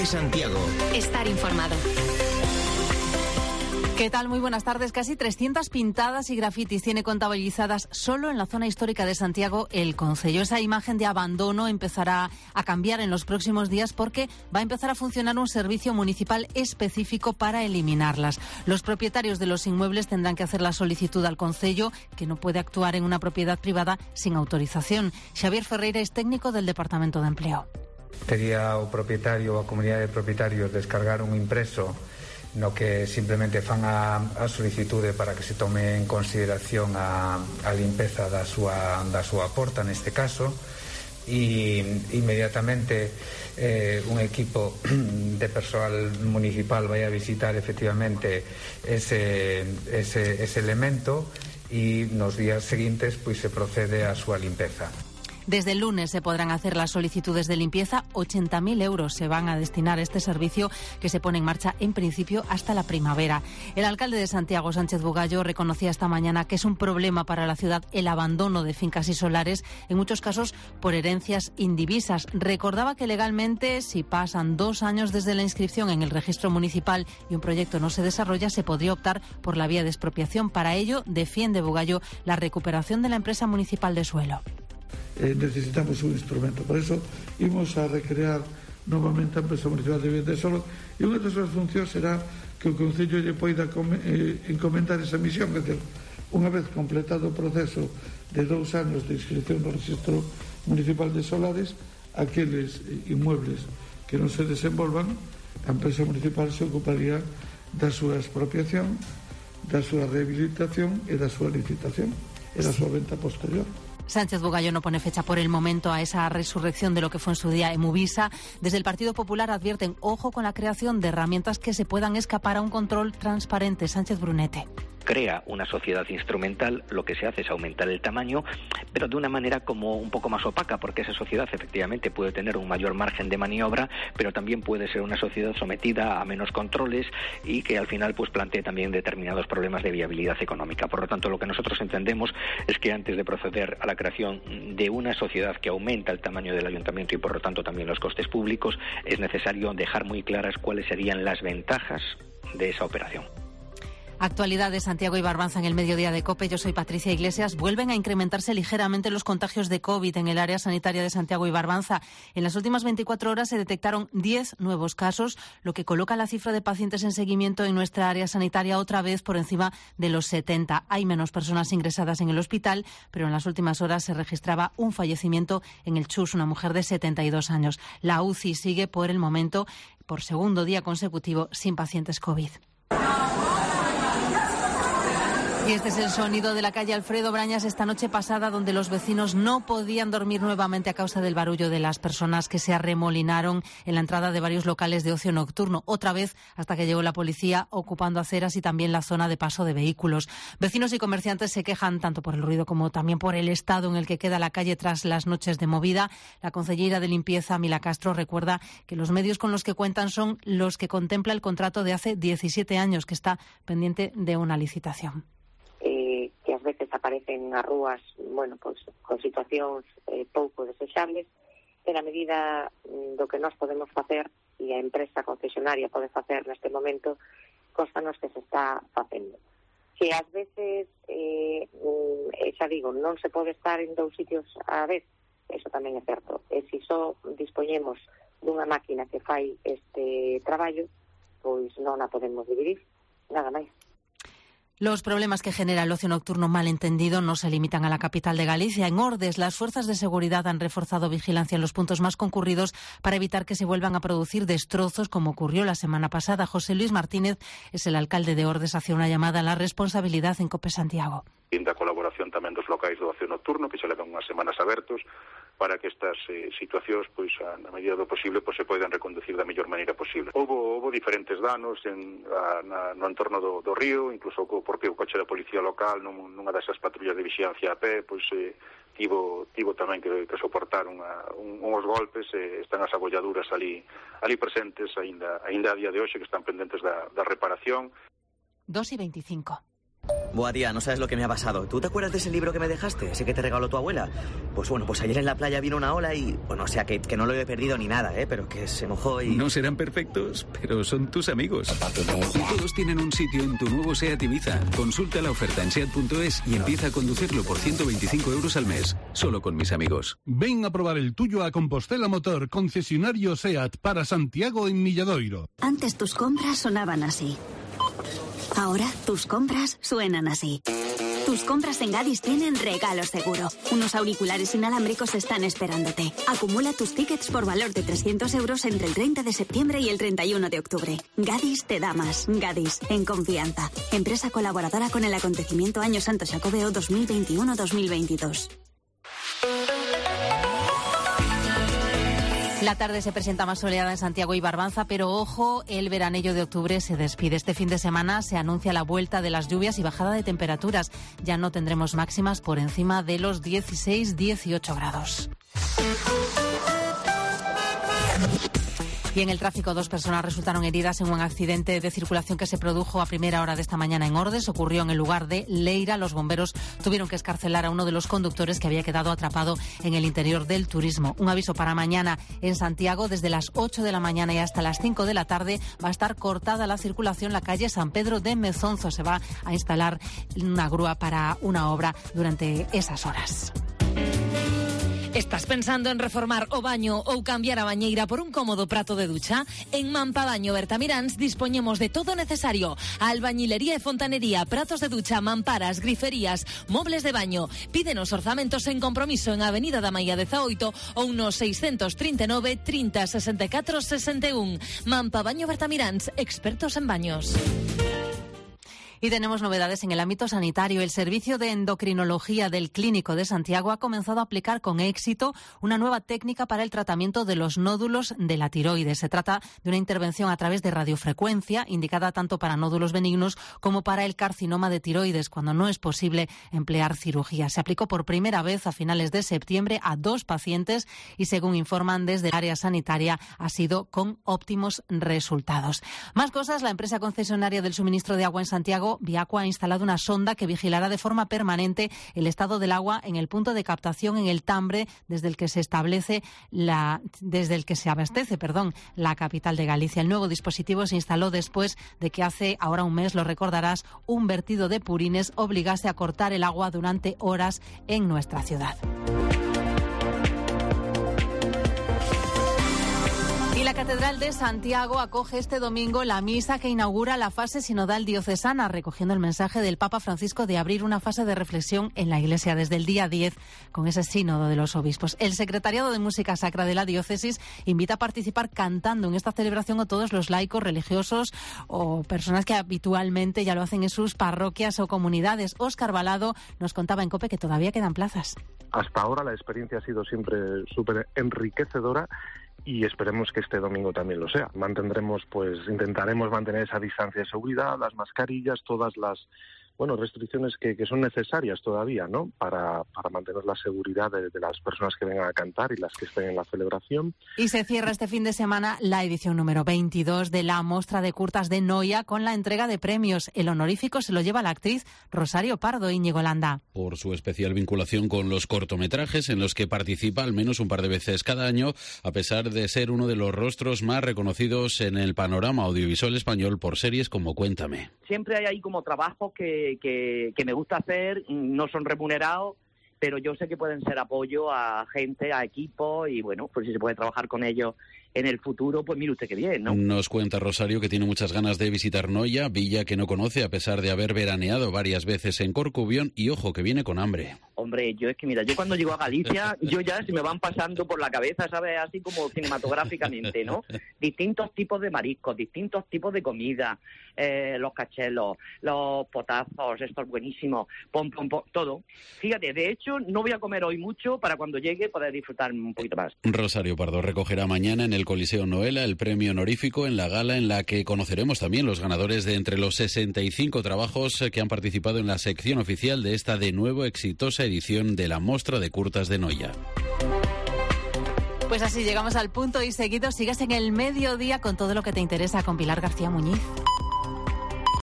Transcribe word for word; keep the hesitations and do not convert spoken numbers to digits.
de Santiago. Estar informado. ¿Qué tal? Muy buenas tardes. Casi trescientas pintadas y grafitis tiene contabilizadas solo en la zona histórica de Santiago el concello. Esa imagen de abandono empezará a cambiar en los próximos días porque va a empezar a funcionar un servicio municipal específico para eliminarlas. Los propietarios de los inmuebles tendrán que hacer la solicitud al concello, que no puede actuar en una propiedad privada sin autorización. Xavier Ferreira es técnico del Departamento de Empleo. Tería o propietario ou a comunidade de propietarios descargar un impreso no que simplemente fan a, a solicitude para que se tome en consideración a, a limpeza da súa, da súa porta neste caso, e inmediatamente eh, un equipo de persoal municipal vai a visitar efectivamente ese, ese, ese elemento e nos días seguintes pois se procede á súa limpeza. Desde el lunes se podrán hacer las solicitudes de limpieza. ochenta mil euros se van a destinar a este servicio que se pone en marcha en principio hasta la primavera. El alcalde de Santiago, Sánchez Bugallo, reconocía esta mañana que es un problema para la ciudad el abandono de fincas y solares, en muchos casos por herencias indivisas. Recordaba que legalmente, si pasan dos años desde la inscripción en el registro municipal y un proyecto no se desarrolla, se podría optar por la vía de expropiación. Para ello, defiende Bugallo la recuperación de la empresa municipal de suelo. Eh, necesitamos un instrumento. Por eso imos a recrear novamente a empresa municipal de vivienda de solo, e unha das súas funcións será que o Concello lle poida eh, encomendar esa misión, é dizer, unha vez completado o proceso de dous anos de inscripción no registro municipal de solares, aqueles inmuebles que non se desenvolvan, a empresa municipal se ocuparía da súa expropiación, da súa rehabilitación e da súa licitación e da súa venta posterior. Sánchez Bugallo no pone fecha por el momento a esa resurrección de lo que fue en su día Emuvisa. Desde el Partido Popular advierten, ojo con la creación de herramientas que se puedan escapar a un control transparente. Sánchez Brunete. Crea una sociedad instrumental, lo que se hace es aumentar el tamaño, pero de una manera como un poco más opaca, porque esa sociedad efectivamente puede tener un mayor margen de maniobra, pero también puede ser una sociedad sometida a menos controles y que al final pues plantee también determinados problemas de viabilidad económica. Por lo tanto, lo que nosotros entendemos es que antes de proceder a la creación de una sociedad que aumenta el tamaño del ayuntamiento y por lo tanto también los costes públicos, es necesario dejar muy claras cuáles serían las ventajas de esa operación. Actualidad de Santiago y Barbanza en el mediodía de COPE. Yo soy Patricia Iglesias. Vuelven a incrementarse ligeramente los contagios de COVID en el área sanitaria de Santiago y Barbanza. En las últimas veinticuatro horas se detectaron diez nuevos casos, lo que coloca la cifra de pacientes en seguimiento en nuestra área sanitaria otra vez por encima de los setenta. Hay menos personas ingresadas en el hospital, pero en las últimas horas se registraba un fallecimiento en el Chus, una mujer de setenta y dos años. La U C I sigue por el momento, por segundo día consecutivo, sin pacientes COVID. Y este es el sonido de la calle Alfredo Brañas esta noche pasada, donde los vecinos no podían dormir nuevamente a causa del barullo de las personas que se arremolinaron en la entrada de varios locales de ocio nocturno. Otra vez hasta que llegó la policía ocupando aceras y también la zona de paso de vehículos. Vecinos y comerciantes se quejan tanto por el ruido como también por el estado en el que queda la calle tras las noches de movida. La concejera de limpieza, Mila Castro, recuerda que los medios con los que cuentan son los que contempla el contrato de hace diecisiete años, que está pendiente de una licitación. Eh, que ás veces aparecen as rúas, bueno, pois, con situacións eh, pouco desexables, e na medida do que nós podemos facer e a empresa concesionaria pode facer neste momento, constanos que se está facendo. Que ás veces, eh, xa digo, non se pode estar en dous sitios á vez, eso tamén é certo. E se só dispoñemos dunha máquina que fai este traballo, pois non a podemos dividir, nada máis. Los problemas que genera el ocio nocturno malentendido no se limitan a la capital de Galicia. En Ordes, las fuerzas de seguridad han reforzado vigilancia en los puntos más concurridos para evitar que se vuelvan a producir destrozos como ocurrió la semana pasada. José Luis Martínez es el alcalde de Ordes, hacía una llamada a la responsabilidad en COPE Santiago. E da colaboración tamén dos locais do ocio nocturno, que se levan unhas semanas abertos, para que estas eh, situacións, pois, a, na medida do posible, pois, se poidan reconducir da mellor maneira posible. Houve, houve diferentes danos en, a, na, no entorno do, do río, incluso o propio coche da policía local, nun, nunha desas patrullas de vixilancia a pé, pois, eh, tivo, tivo tamén que, que soportar unha, un, uns golpes, eh, están as abolladuras ali, ali presentes, aínda, aínda a día de hoxe, que están pendentes da, da reparación. dos y veinticinco. Buah, tía, no sabes lo que me ha pasado. ¿Tú te acuerdas de ese libro que me dejaste? Ese que te regaló tu abuela. Pues bueno, pues ayer en la playa vino una ola y... Bueno, o sea, que, que no lo he perdido ni nada, ¿eh? Pero que se mojó y... No serán perfectos, pero son tus amigos. Todos tienen un sitio en tu nuevo SEAT Ibiza. Consulta la oferta en SEAT punto es y empieza a conducirlo por ciento veinticinco euros al mes. Solo con mis amigos. Ven a probar el tuyo a Compostela Motor, concesionario SEAT para Santiago en Milladoiro. Antes tus compras sonaban así. Ahora tus compras suenan así. Tus compras en Gadis tienen regalos seguro. Unos auriculares inalámbricos están esperándote. Acumula tus tickets por valor de trescientos euros entre el treinta de septiembre y el treinta y uno de octubre. Gadis te da más. Gadis, en confianza. Empresa colaboradora con el acontecimiento Año Santo Xacobeo dos mil veintiuno dos mil veintidós. La tarde se presenta más soleada en Santiago y Barbanza, pero ojo, el veranillo de octubre se despide. Este fin de semana se anuncia la vuelta de las lluvias y bajada de temperaturas. Ya no tendremos máximas por encima de los dieciséis dieciocho grados. Y en el tráfico, dos personas resultaron heridas en un accidente de circulación que se produjo a primera hora de esta mañana en Ordes. Ocurrió en el lugar de Leira. Los bomberos tuvieron que excarcelar a uno de los conductores que había quedado atrapado en el interior del turismo. Un aviso para mañana en Santiago. Desde las ocho de la mañana y hasta las cinco de la tarde va a estar cortada la circulación en la calle San Pedro de Mezonzo. Se va a instalar una grúa para una obra durante esas horas. Estás pensando en reformar o baño ou cambiar a bañeira por un cómodo prato de ducha? En Mampabaño Bertamiráns dispoñemos de todo necesario: albañilería e fontanería, pratos de ducha, mamparas, griferías, mobles de baño. Pídenos orzamentos en compromiso en Avenida da Maia dezaoito ou no seiscentos trinta e nove trinta sesenta e catro sesenta e un. Mampabaño Bertamiráns, expertos en baños. Y tenemos novedades en el ámbito sanitario. El Servicio de Endocrinología del Clínico de Santiago ha comenzado a aplicar con éxito una nueva técnica para el tratamiento de los nódulos de la tiroides. Se trata de una intervención a través de radiofrecuencia, indicada tanto para nódulos benignos como para el carcinoma de tiroides, cuando no es posible emplear cirugía. Se aplicó por primera vez a finales de septiembre a dos pacientes y, según informan desde el área sanitaria, ha sido con óptimos resultados. Más cosas. La empresa concesionaria del suministro de agua en Santiago, Viacua, ha instalado una sonda que vigilará de forma permanente el estado del agua en el punto de captación en el Tambre, desde el que se establece la, desde el que se abastece, perdón, la capital de Galicia. El nuevo dispositivo se instaló después de que hace ahora un mes, lo recordarás, un vertido de purines obligase a cortar el agua durante horas en nuestra ciudad. La Catedral de Santiago acoge este domingo la misa que inaugura la fase sinodal diocesana, recogiendo el mensaje del Papa Francisco de abrir una fase de reflexión en la Iglesia desde el día diez con ese sínodo de los obispos. El Secretariado de Música Sacra de la Diócesis invita a participar cantando en esta celebración a todos los laicos, religiosos o personas que habitualmente ya lo hacen en sus parroquias o comunidades. Óscar Balado nos contaba en COPE que todavía quedan plazas. Hasta ahora la experiencia ha sido siempre súper enriquecedora y esperemos que este domingo también lo sea. Mantendremos, pues, intentaremos mantener esa distancia de seguridad, las mascarillas, todas las, bueno, restricciones que, que son necesarias todavía, ¿no? Para, para mantener la seguridad de, de las personas que vengan a cantar y las que estén en la celebración. Y se cierra este fin de semana la edición número veintidós de la Mostra de Curtas de Noia con la entrega de premios. El honorífico se lo lleva la actriz Rosario Pardo, Íñigo Landa. Por su especial vinculación con los cortometrajes en los que participa al menos un par de veces cada año, a pesar de ser uno de los rostros más reconocidos en el panorama audiovisual español por series como Cuéntame. Siempre hay ahí como trabajos que Que, que me gusta hacer, no son remunerados, pero yo sé que pueden ser apoyo a gente, a equipos, y bueno, pues si se puede trabajar con ellos en el futuro, pues mire usted qué bien, ¿no? Nos cuenta Rosario que tiene muchas ganas de visitar Noia, villa que no conoce a pesar de haber veraneado varias veces en Corcubión, y ojo, que viene con hambre. Hombre, yo es que mira, yo cuando llego a Galicia, yo ya se me van pasando por la cabeza, ¿sabes? Así como cinematográficamente, ¿no? Distintos tipos de mariscos, distintos tipos de comida, eh, los cachelos, los potazos, estos buenísimos, pom, pom, pom, todo. Fíjate, de hecho, no voy a comer hoy mucho para cuando llegue poder disfrutar un poquito más. Rosario Pardo recogerá mañana en el Coliseo Noela el premio honorífico en la gala en la que conoceremos también los ganadores de entre los sesenta y cinco trabajos que han participado en la sección oficial de esta de nuevo exitosa edición de la Mostra de Curtas de Noia. Pues así llegamos al punto y seguido sigues en el mediodía con todo lo que te interesa con Pilar García Muñiz.